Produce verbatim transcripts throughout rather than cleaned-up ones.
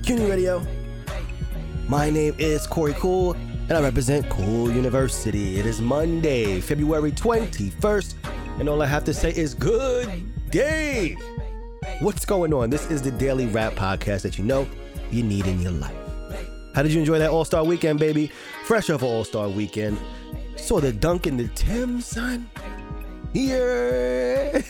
CUNY Radio. My name is Corey Cool, and I represent Cool University. It is Monday, February twenty-first, and all I have to say is good day. What's going on? This is the daily rap podcast that you know you need in your life. How did you enjoy that All-Star weekend, baby? Fresh off of All-Star weekend. Saw the dunk in the Tim, son. Yeah.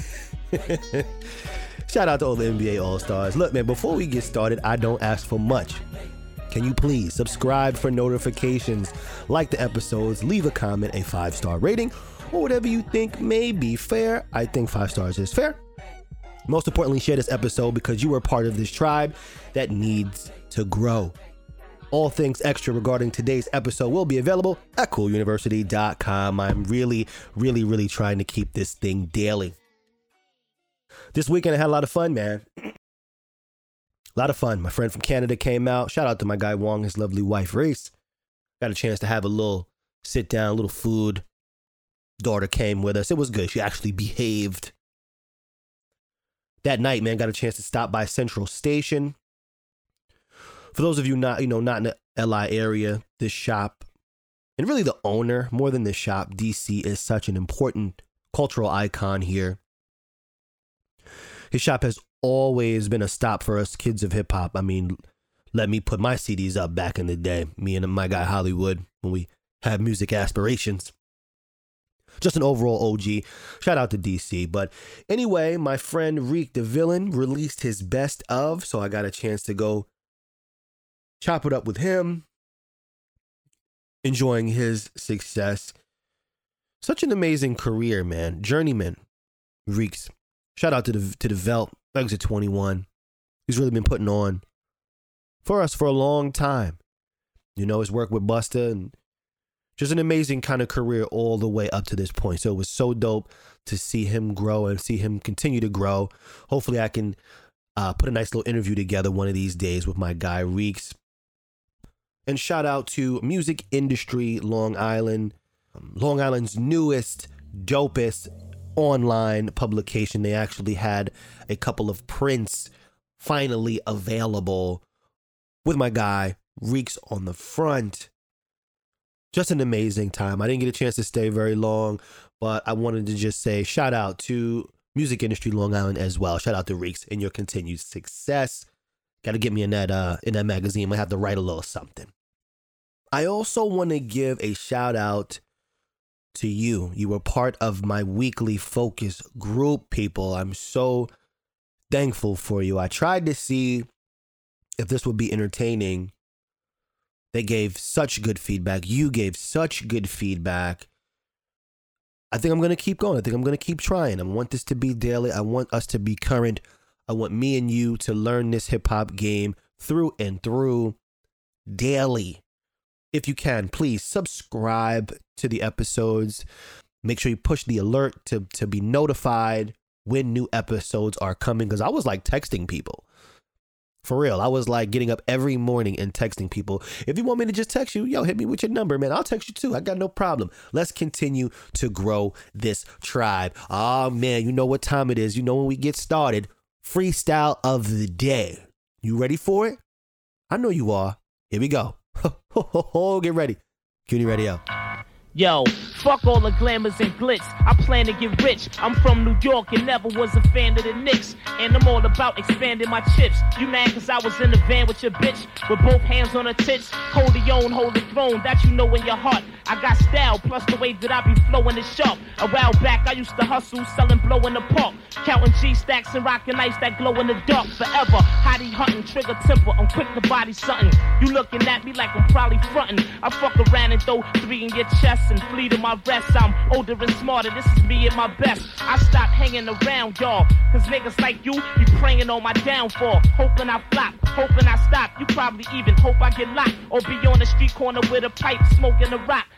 Shout out to all the N B A All-Stars. Look, man, before we get started, I don't ask for much. Can you please subscribe for notifications, like the episodes, leave a comment, a five-star rating, or whatever you think may be fair. I think five stars is fair. Most importantly, share this episode because you are part of this tribe that needs to grow. All things extra regarding today's episode will be available at cool university dot com. I'm really, really, really trying to keep this thing daily. This weekend I had a lot of fun, man. A lot of fun. My friend from Canada came out. Shout out to my guy Wong, his lovely wife Reese. Got a chance to have a little sit down, a little food. Daughter came with us. It was good. She actually behaved. That night, man, got a chance to stop by Central Station. For those of you not, you know, not in the L I area, this shop, and really the owner, more than the shop, D C is such an important cultural icon here. His shop has always been a stop for us kids of hip hop. I mean, let me put my C Ds up back in the day, me and my guy Hollywood, when we had music aspirations. Just an overall O G. Shout out to D C. But anyway, my friend Reek the Villain released his best of, so I got a chance to go chop it up with him, enjoying his success. Such an amazing career, man. Journeyman, Reeks. Shout out to the to the Velt, Exit twenty-one. He's really been putting on for us for a long time. You know, his work with Busta and just an amazing kind of career all the way up to this point. So it was so dope to see him grow and see him continue to grow. Hopefully I can uh, put a nice little interview together one of these days with my guy Reeks. And shout out to Music Industry Long Island, um, Long Island's newest, dopest online publication. They actually had a couple of prints finally available with my guy Reeks on the front. Just an amazing time. I didn't get a chance to stay very long, but I wanted to just say shout out to Music Industry Long Island as well. Shout out to Reeks and your continued success. Got to get me in that uh, in that magazine. I have to write a little something. I also want to give a shout out to you. You were part of my weekly focus group, people. I'm so thankful for you. I tried to see if this would be entertaining. They gave such good feedback. You gave such good feedback. I think I'm going to keep going. I think I'm going to keep trying. I want this to be daily. I want us to be current. I want me and you to learn this hip hop game through and through daily. If you can, please subscribe to the episodes. Make sure you push the alert to, to be notified when new episodes are coming. Because I was like texting people. For real. I was like getting up every morning and texting people. If you want me to just text you, yo, hit me with your number, man. I'll text you too. I got no problem. Let's continue to grow this tribe. Oh, man, you know what time it is. You know when we get started. Freestyle of the day. You ready for it? I know you are. Here we go. Get ready. CUNY Radio. Yo, fuck all the glamours and glitz. I plan to get rich. I'm from New York and never was a fan of the Knicks. And I'm all about expanding my chips. You mad cause I was in the van with your bitch? With both hands on her tits. Hold the own, hold the throne. That you know in your heart. I got style, plus the way that I be flowing is sharp. A while back, I used to hustle, selling blow in the park. Counting G-stacks and rocking ice that glow in the dark. Forever, hottie hunting, trigger temper. I'm quick to body something. You looking at me like I'm probably fronting. I fuck around and throw three in your chest and flee to my rest. I'm older and smarter, this is me at my best. I stopped hanging around y'all, cause niggas like you be praying on my downfall. Hoping I flop, hoping I stop. You probably even hope I get locked, or be on the street corner with a pipe smoking a rock.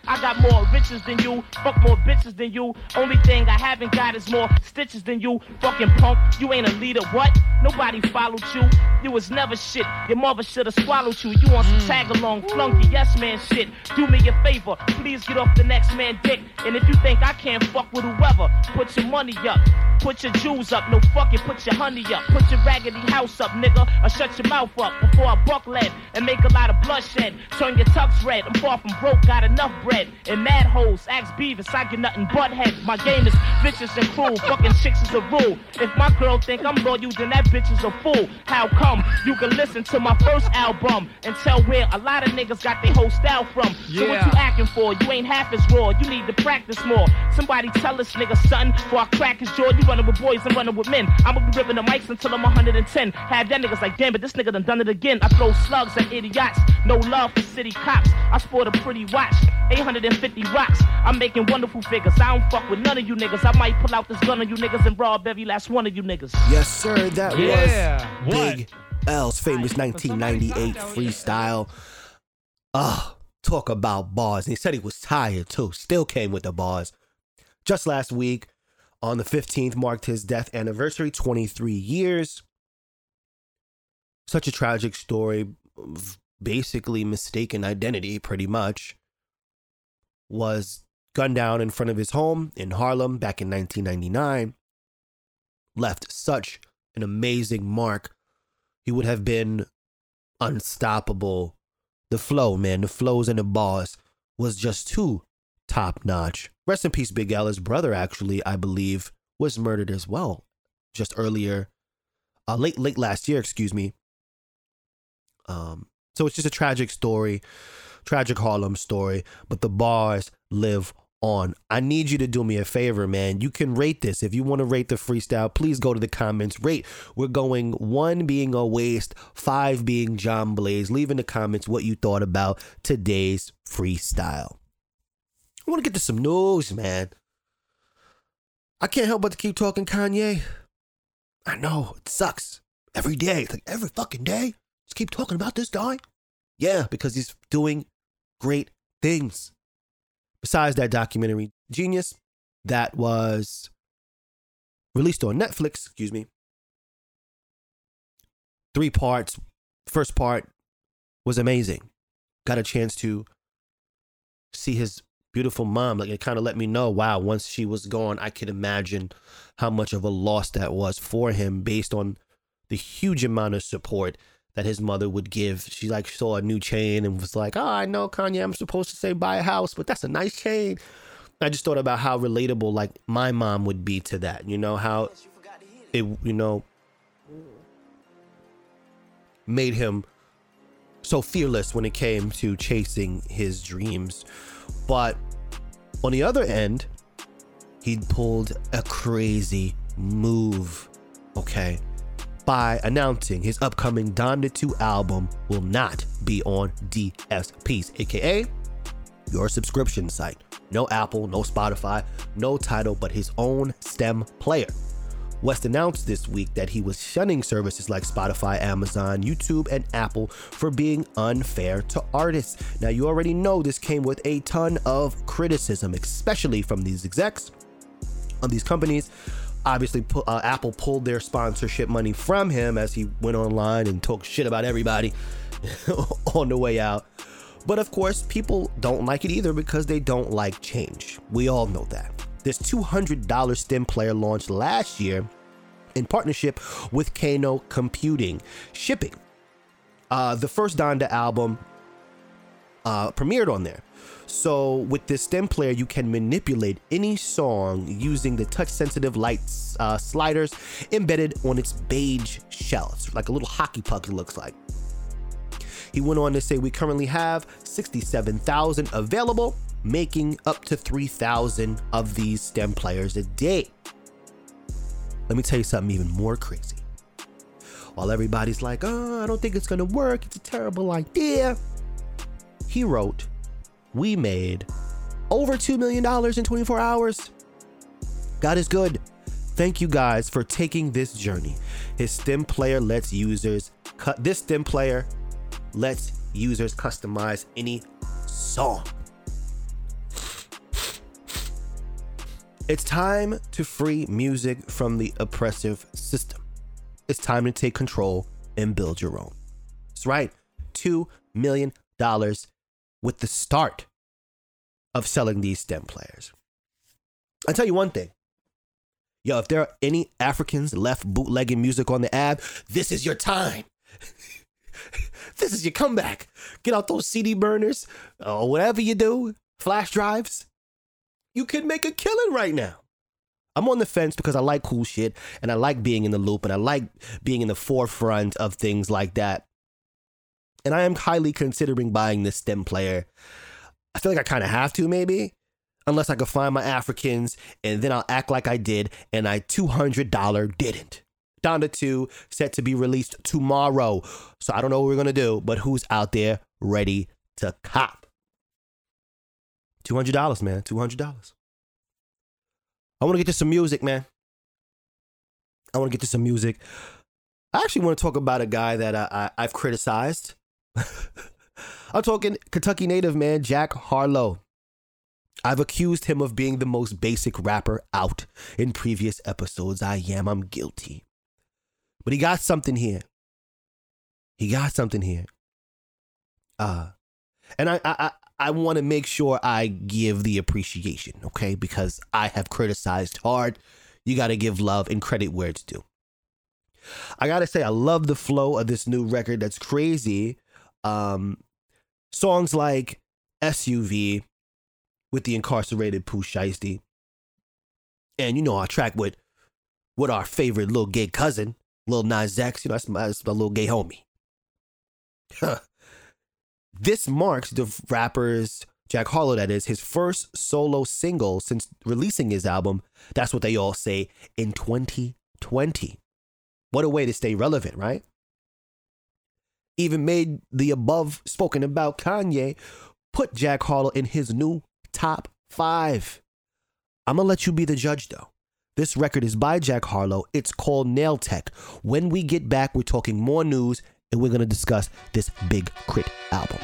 I got more riches than you, fuck more bitches than you. Only thing I haven't got is more stitches than you. Fucking punk, you ain't a leader, what? Nobody followed you. You was never shit. Your mother should've swallowed you. You on some tag along, flunky, yes man shit. Do me a favor, please get off the next man dick. And if you think I can't fuck with whoever, put your money up. Put your jewels up, no fucking put your honey up. Put your raggedy house up, nigga, or shut your mouth up before I buck lead and make a lot of bloodshed. Turn your tux red, I'm far from broke, got enough bread. And mad hoes, ask Beavis, I get nothing but head. My game is vicious and cruel, fucking chicks is a rule. If my girl think I'm loyal, then that bitch is a fool. How come? You can listen to my first album and tell where a lot of niggas got their whole style from. Yeah. So what you acting for? You ain't half as raw, you need to practice more. Somebody tell this nigga, son, before I crack his jaw, you running with boys and running with men. I'ma be ripping the mics until I'm one hundred ten. Have that niggas like, damn, but this nigga done done it again. I throw slugs at idiots, no love for city cops. I sport a pretty watch, eight hundred fifty rocks. I'm making wonderful figures. I don't fuck with none of you niggas. I might pull out this gun on you niggas and rob every last one of you niggas. Yes, sir. That Yeah. was What? Big L's famous nineteen ninety-eight freestyle. Ah, talk about bars. And he said he was tired too. Still came with the bars. Just last week, on the fifteenth, marked his death anniversary, twenty-three years. Such a tragic story. Basically mistaken identity, pretty much. Was gunned down in front of his home in Harlem back in nineteen ninety-nine. Left such an amazing mark. He would have been unstoppable. The flow, man, the flows and the bars was just too top notch. Rest in peace, Big L. His brother, actually, I believe, was murdered as well. Just earlier, uh, late late last year, excuse me. Um, so it's just a tragic story, tragic Harlem story, but the bars live on. I need you to do me a favor, man. You can rate this. If you want to rate the freestyle, please go to the comments. Rate. We're going one being a waste, five being John Blaze. Leave in the comments what you thought about today's freestyle. I want to get to some news, man. I can't help but to keep talking Kanye. I know, it sucks. Every day, like every fucking day, just keep talking about this guy. Yeah, because he's doing great things. Besides that documentary, Genius, that was released on Netflix, excuse me. Three parts. First part was amazing. Got a chance to see his beautiful mom. Like, it kind of let me know, wow, once she was gone, I could imagine how much of a loss that was for him based on the huge amount of support that his mother would give. She like saw a new chain and was like, oh, I know, Kanye, I'm supposed to say buy a house, but that's a nice chain. I just thought about how relatable like my mom would be to that. You know, how it, you know, made him so fearless when it came to chasing his dreams. But on the other end, he pulled a crazy move, okay, by announcing his upcoming Donda two album will not be on D S Ps, aka your subscription site. No Apple, no Spotify, no Tidal, but his own STEM player. West announced this week that he was shunning services like Spotify, Amazon, YouTube, and Apple for being unfair to artists. Now, you already know this came with a ton of criticism, especially from these execs of these companies. Obviously, uh, Apple pulled their sponsorship money from him as he went online and talked shit about everybody on the way out. But of course, people don't like it either because they don't like change. We all know that. This two hundred dollars STEM player launched last year in partnership with Kano Computing. Shipping. Uh, the first Donda album uh, premiered on there. So with this STEM player, you can manipulate any song using the touch-sensitive light uh, sliders embedded on its beige shell. It's like a little hockey puck, it looks like. He went on to say, we currently have sixty-seven thousand available, making up to three thousand of these STEM players a day. Let me tell you something even more crazy. While everybody's like, oh, I don't think it's gonna work, it's a terrible idea, he wrote, we made over two million dollars in twenty-four hours. God is good. Thank you guys for taking this journey. His STEM player lets users cut this STEM player lets users customize any song. It's time to free music from the oppressive system. It's time to take control and build your own. That's right. Two million dollars with the start of selling these STEM players. I'll tell you one thing. Yo, if there are any Africans left bootlegging music on the app, this is your time. This is your comeback. Get out those C D burners or whatever you do, flash drives. You can make a killing right now. I'm on the fence because I like cool shit and I like being in the loop and I like being in the forefront of things like that. And I am highly considering buying this STEM player. I feel like I kind of have to, maybe. Unless I can find my Africans and then I'll act like I did and I two hundred dollars didn't. Donda two set to be released tomorrow. So I don't know what we're going to do, but who's out there ready to cop? two hundred dollars, man. two hundred dollars. I want to get to some music, man. I want to get to some music. I actually want to talk about a guy that I, I, I've criticized. I'm talking Kentucky native, man, Jack Harlow. I've accused him of being the most basic rapper out in previous episodes. I am. I'm guilty. But he got something here. He got something here. Uh, and I I, I want to make sure I give the appreciation, okay? Because I have criticized hard. You got to give love and credit where it's due. I got to say, I love the flow of this new record that's crazy. Um, songs like S U V with the incarcerated Pooh Shiesty. And, you know, our track with, with our favorite little gay cousin, Lil Nas X. You know, that's my, that's my little gay homie. This marks the rapper's, Jack Harlow that is, his first solo single since releasing his album, That's What They All Say, in twenty twenty. What a way to stay relevant, right? Even made the above spoken about Kanye put Jack Harlow in his new top five. I'm going to let you be the judge, though. This record is by Jack Harlow. It's called Nail Tech. When we get back, we're talking more news, and we're going to discuss this Big Crit album.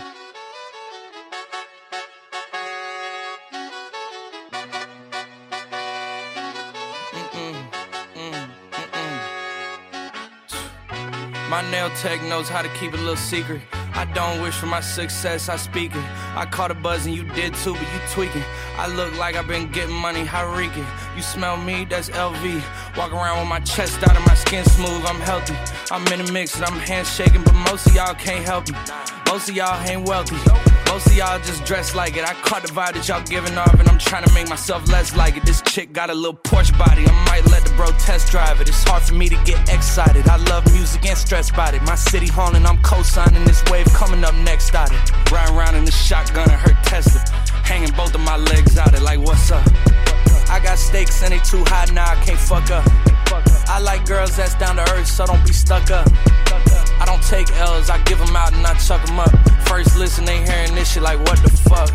My nail tech knows how to keep it a little secret. I don't wish for my success, I speak it. I caught a buzz and you did too, but you tweaking. I look like I've been getting money, Hariki. You smell me, that's L V. Walk around with my chest out and my skin smooth, I'm healthy. I'm in a mix and I'm handshaking, but most of y'all can't help me. Most of y'all ain't wealthy. Most of y'all just dress like it. I caught the vibe that y'all giving off and I'm trying to make myself less like it. This chick got a little Porsche body, I might let the bro test drive it. It's hard for me to get excited. I love music and stress about it. My city haunting, I'm co-signing this wave coming up next out it. Riding around in the shotgun and her Tesla. Hanging both of my legs out it like what's up? I got stakes and they too high now, I can't fuck up. I like girls that's down to earth, so don't be stuck up. I don't take L's, I give them out and I chuck them up. First listen, they hearing this shit like what the fuck.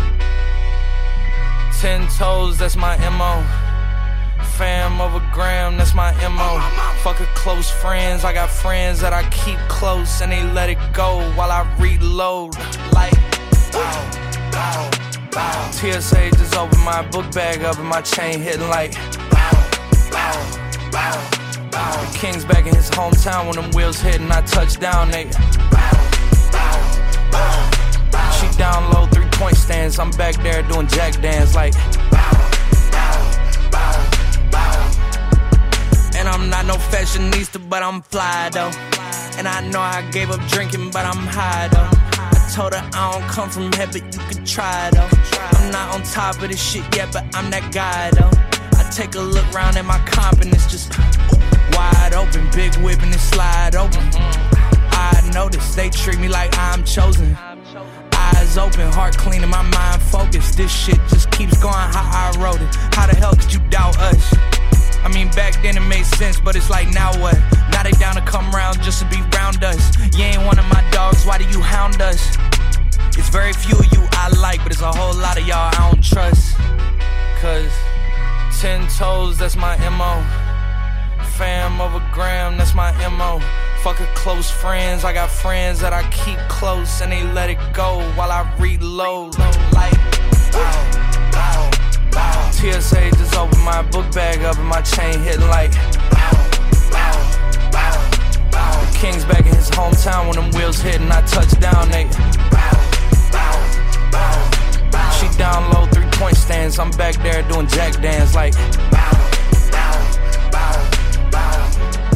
Ten toes, that's my M O. Fam over gram, that's my M O. Fuck a close friends, I got friends that I keep close and they let it go while I reload. Like, bow, bow, bow. T S A just opened my book bag up and my chain hitting like, bow, bow, bow. The King's back in his hometown when them wheels hit and I touch down, they bow, bow, bow. She down low, three point stands, I'm back there doing jack dance like bow, bow, bow, bow. And I'm not no fashionista, but I'm fly though. And I know I gave up drinking, but I'm high though. I told her I don't come from heaven, you can try though. I'm not on top of this shit yet, but I'm that guy though. I take a look round at my confidence just wide open, big whip and it slide open. I notice they treat me like I'm chosen. Eyes open, heart clean and my mind focused. This shit just keeps going how I wrote it. How the hell could you doubt us? I mean back then it made sense, but it's like now what? Now they down to come round just to be round us. You ain't one of my dogs, why do you hound us? It's very few of you I like, but it's a whole lot of y'all I don't trust. Cause ten toes, that's my M O. Fam over gram, that's my M O. Fuck a close friends, I got friends that I keep close and they let it go while I reload. Like, bow, bow, bow. T S A just opened my book bag up and my chain hitting like bow, bow, bow, bow. The King's back in his hometown when them wheels hit and I touch down, nigga. Bow, bow, bow, bow. She down low, three point stands. I'm back there doing jack dance like bow, bow, bow, bow.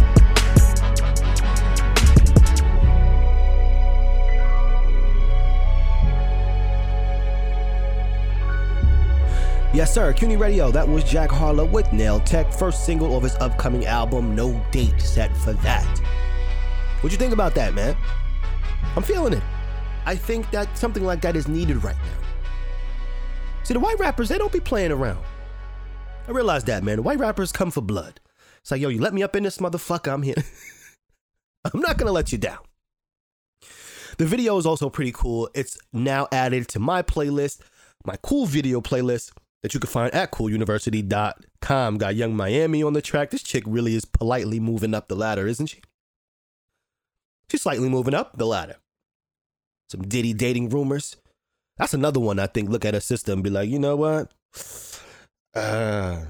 Yes, sir. CUNY Radio. That was Jack Harlow with Nail Tech, first single of his upcoming album. No date set for that. What'd you think about that, man? I'm feeling it. I think that something like that is needed right now. See, the white rappers, they don't be playing around. I realize that, man. The white rappers come for blood. It's like, yo, you let me up in this motherfucker, I'm here. I'm not gonna let you down. The video is also pretty cool. It's now added to my playlist, my cool video playlist, that you can find at cool university dot com. Got Young Miami on the track. This chick really is politely moving up the ladder, isn't she? She's slightly moving up the ladder. Some Diddy dating rumors. That's another one I think. Look at her sister and be like, you know what? Uh,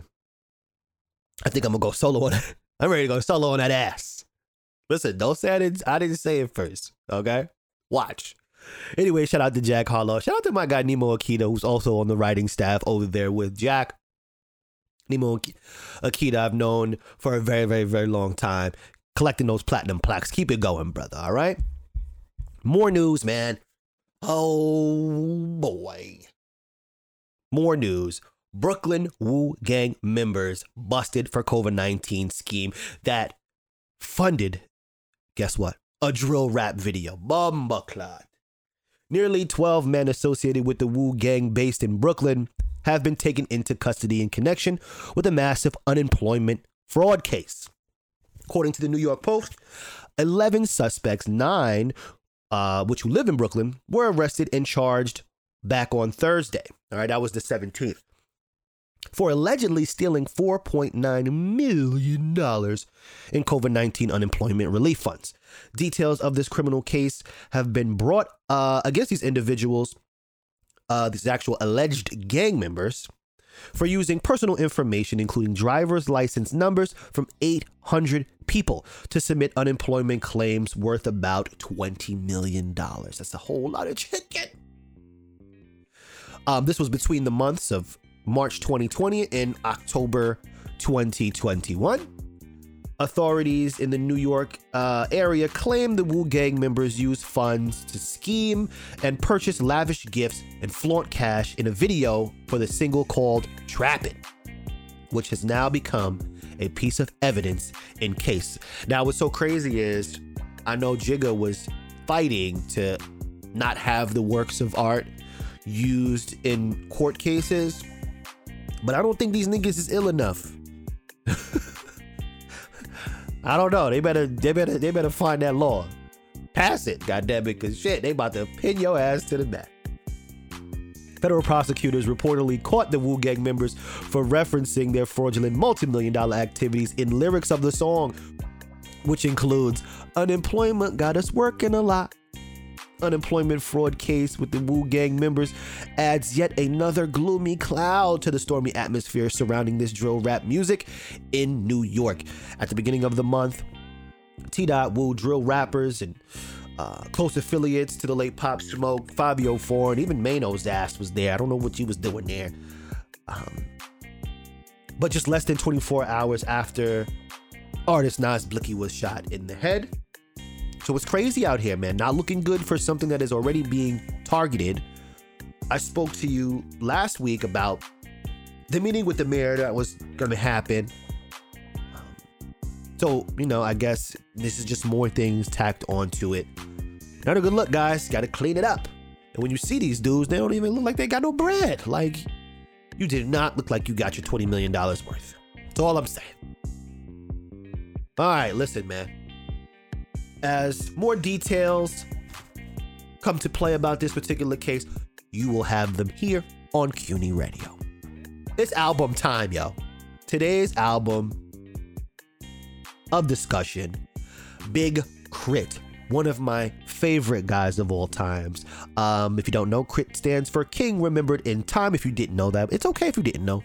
I think I'm gonna go solo on that. I'm ready to go solo on that ass. Listen, don't say I didn't, I didn't say it first, okay? Watch. Anyway, shout out to Jack Harlow. Shout out to my guy Nemo Akita, who's also on the writing staff over there with Jack. Nemo Akita, I've known for a very, very, very long time. Collecting those platinum plaques. Keep it going, brother, all right? More news, man. Oh, boy. More news. Brooklyn Wu Gang members busted for COVID nineteen scheme that funded, guess what? A drill rap video. Bomba clot. Nearly twelve men associated with the Wu Gang based in Brooklyn have been taken into custody in connection with a massive unemployment fraud case. According to the New York Post, eleven suspects, nine uh, which who live in Brooklyn, were arrested and charged back on Thursday. All right, that was the seventeenth. For allegedly stealing four point nine million dollars in COVID nineteen unemployment relief funds. Details of this criminal case have been brought uh, against these individuals, uh, these actual alleged gang members, for using personal information, including driver's license numbers, from eight hundred people to submit unemployment claims worth about twenty million dollars. That's a whole lot of chicken. Um, this was between the months of March twenty twenty and October twenty twenty-one. Authorities in the New York uh, area claim the Wu Gang members used funds to scheme and purchase lavish gifts and flaunt cash in a video for the single called Trappin', which has now become a piece of evidence in case. Now, what's so crazy is I know Jigga was fighting to not have the works of art used in court cases, but I don't think these niggas is ill enough. I don't know. They better, they better, they better find that law, pass it, goddamn it, cause shit, they about to pin your ass to the back. Federal prosecutors reportedly caught the Wu Gang members for referencing their fraudulent multi-million dollar activities in lyrics of the song, which includes "Unemployment got us working a lot." Unemployment fraud case with the Wu Gang members adds yet another gloomy cloud to the stormy atmosphere surrounding this drill rap music in New York. At the beginning of the month, T-Dot, Wu drill rappers and uh, close affiliates to the late Pop Smoke, Fabio Four, and even Mano's ass was there. I don't know what he was doing there. Um, but just less than twenty-four hours after artist Nas Blicky was shot in the head. So it's crazy out here, man. Not looking good for something that is already being targeted. I spoke to you last week about the meeting with the mayor that was going to happen. Um, so, you know, I guess this is just more things tacked onto it. Not a good look, guys. Got to clean it up. And when you see these dudes, they don't even look like they got no bread. Like, you did not look like you got your twenty million dollars worth. That's all I'm saying. All right, listen, man. As more details come to play about this particular case, you will have them here on CUNY Radio. It's album time, yo. Today's album of discussion, Big Crit, one of my favorite guys of all times. Um, if you don't know, Crit stands for King Remembered in Time. If you didn't know that, it's okay if you didn't know.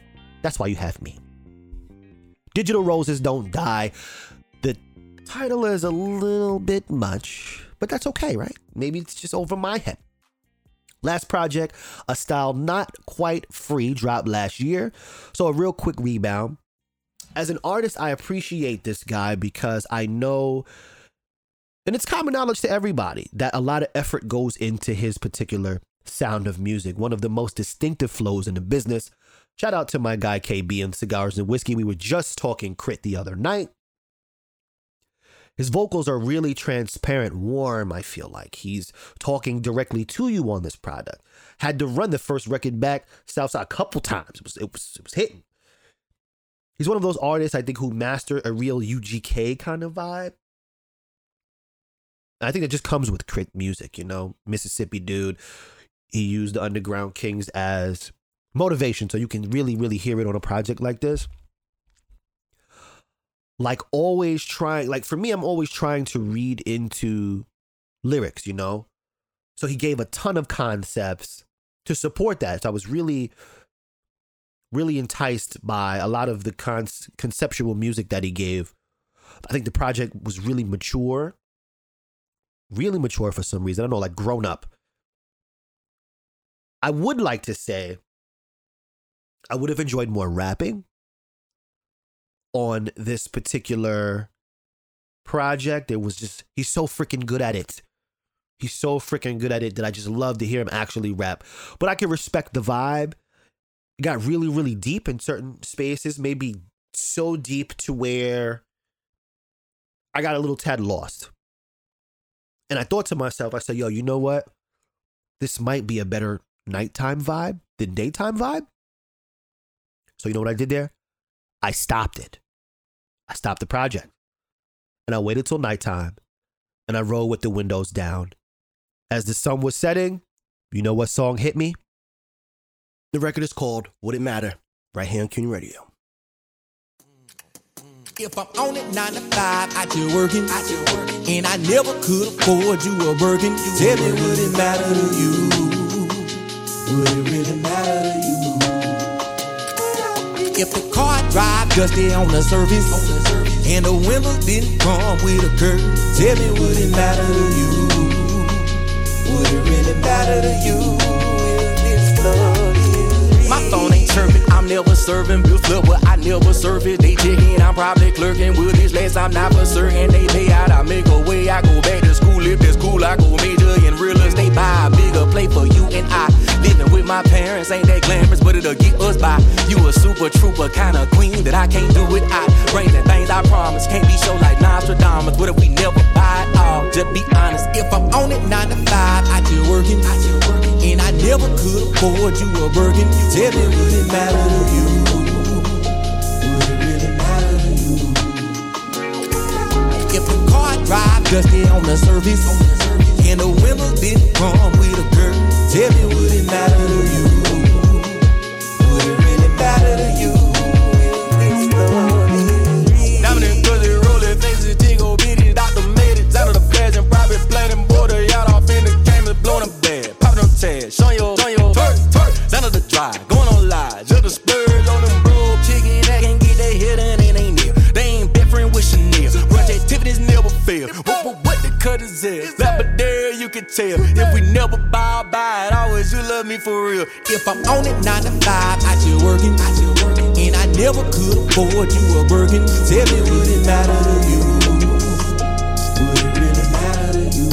That's why you have me. Digital Roses Don't Die. The title is a little bit much, but that's okay, right? Maybe it's just over my head. Last project, a style not quite free, dropped last year. So a real quick rebound. As an artist, I appreciate this guy because I know, and it's common knowledge to everybody, that a lot of effort goes into his particular sound of music. One of the most distinctive flows in the business. Shout out to my guy K B and Cigars and Whiskey. We were just talking Crit the other night. His vocals are really transparent, warm, I feel like. He's talking directly to you on this product. Had to run the first record back Southside a couple times. It was, it was, it was hitting. He's one of those artists, I think, who master a real U G K kind of vibe. I think that just comes with Crit music, you know? Mississippi dude. He used the Underground Kings as motivation, so you can really, really hear it on a project like this. Like always trying, like for me, I'm always trying to read into lyrics, you know? So he gave a ton of concepts to support that. So I was really, really enticed by a lot of the con- conceptual music that he gave. I think the project was really mature, really mature for some reason. I don't know, like grown up. I would like to say I would have enjoyed more rapping on this particular project. It was just, he's so freaking good at it. He's so freaking good at it that I just love to hear him actually rap. But I can respect the vibe. It got really, really deep in certain spaces, maybe so deep to where I got a little tad lost. And I thought to myself, I said, yo, you know what? This might be a better nighttime vibe than daytime vibe. So you know what I did there? I stopped it. I stopped the project. And I waited till nighttime. And I rolled with the windows down. As the sun was setting, you know what song hit me? The record is called Would It Matter? Right here on CUNY Radio. If I'm on it nine to five, I just working, I just working, and I never could afford you a Birkin. Tell me, would it matter to you? Would it really matter to you? If the car drive dusty on the surface, on the surface, and the windows didn't come with a curtain, tell me, would it matter to you? Would it really matter to you if this love is? My phone ain't chirping, I'm never serving bill flip, but I never serve it. They checking, I'm probably clerking. Will this last? I'm not for certain. They lay out, I make a way. I go back to school. If that's cool, I go major in real estate. Buy a bigger plate for you and I. Living with my parents ain't that glamorous, but it'll get us by. You a super trooper kind of queen that I can't do without. Bringing things I promise, can't be show like Nostradamus. What if we never buy it all? Just be honest. If I'm on it nine to five, I just working, I just working, and I never could afford you a Birkin. Tell me, would it matter to you? Would it really matter to you? If the car drive dusty on the surface, on the surface, and the windows didn't come with a curtain, tell me, would it matter to you? Would it really matter to you? It's love. Dominant cause it rolling, faces, tickle, bitty, doctor made it. Down to the flash and private plane, border yacht off in the camera, blowing them bad. Popping them tags, showing your, showing your twerk, twerk. Down to the drive, going on live, just the spurs on them bro. Chicken that can get their head in and ain't near. They ain't different with Chanel. Brunch activities never fail. What, what, what the cut is it? Like but there you can tell. If we never buy, buy it. Always you love me for real. If I'm on it nine to five, I just working, I just working, and I never could afford you a Birkin. Tell me, would it matter to you? Would it really matter to you?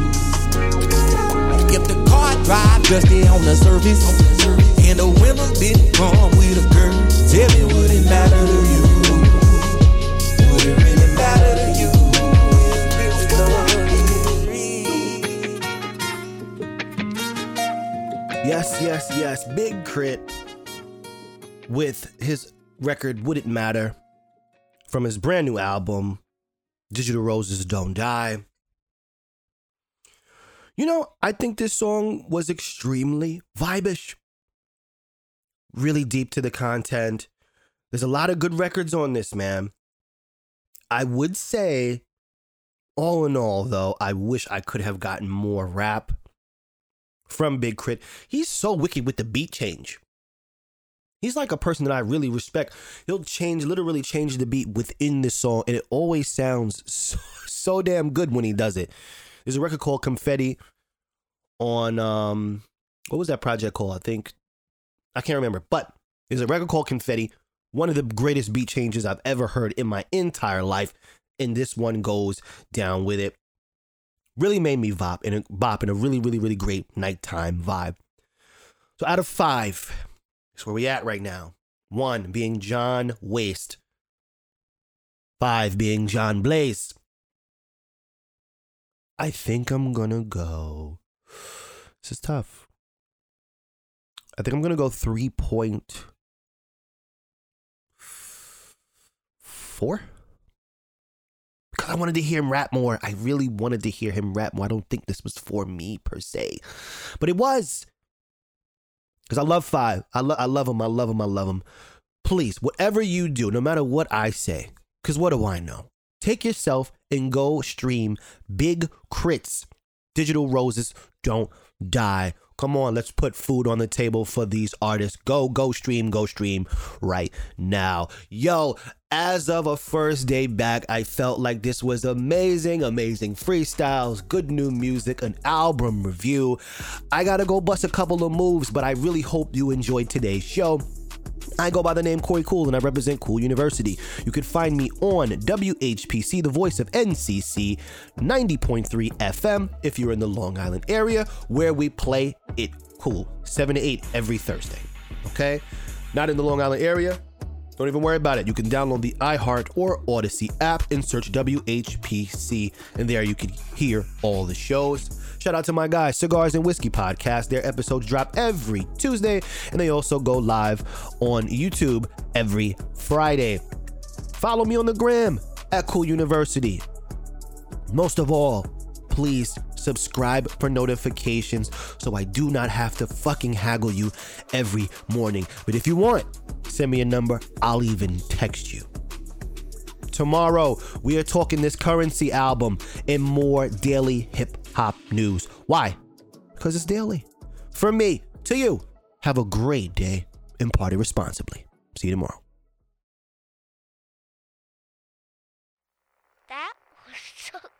If the car drive dusty on the surface, on the surface, and the windows didn't come with a curtain, tell me, would it matter to you? Would it really matter to you? Yes, yes, yes. Big Crit with his record Would It Matter from his brand new album Digital Roses Don't Die. You know, I think this song was extremely vibish. Really deep to the content. There's a lot of good records on this, man. I would say, all in all, though, I wish I could have gotten more rap from Big Crit. He's so wicked with the beat change. He's like a person that I really respect. He'll change, literally change the beat within the song, and it always sounds so, so damn good when he does it. There's a record called Confetti on, um, what was that project called? I think, I can't remember, but there's a record called Confetti, one of the greatest beat changes I've ever heard in my entire life, and this one goes down with it. Really made me bop in a, bop in a really, really, really great nighttime vibe. So out of five, that's where we at right now. One being John Waste. Five being John Blaze. I think I'm gonna go. This is tough. I think I'm gonna go three point four. Because I wanted to hear him rap more. I really wanted to hear him rap more. I don't think this was for me per se, but it was. Because I love Five. I, lo- I love him. I love him. I love him. Please, whatever you do, no matter what I say, because what do I know? Take yourself and go stream Big Crits. Digital Roses Don't Die. Come on, let's put food on the table for these artists. Go, go stream, go stream right now. Yo, as of a first day back, I felt like this was amazing, amazing freestyles, good new music, an album review. I gotta go bust a couple of moves, but I really hope you enjoyed today's show. I go by the name Corey Cool and I represent Cool University. You can find me on W H P C, the voice of N C C, ninety point three F M if you're in the Long Island area, where we play it cool, seven to eight every Thursday, okay? Not in the Long Island area? Don't even worry about it. You can download the iHeart or Odyssey app and search W H P C, and there you can hear all the shows. Shout out to my guys, Cigars and Whiskey Podcast. Their episodes drop every Tuesday, and they also go live on YouTube every Friday. Follow me on the gram at Cool University. Most of all, please subscribe for notifications so I do not have to fucking haggle you every morning. But if you want, send me a number. I'll even text you. Tomorrow, we are talking this Currency album and more daily hip-hop news. Why? Because it's daily. From me to you, have a great day and party responsibly. See you tomorrow. That was so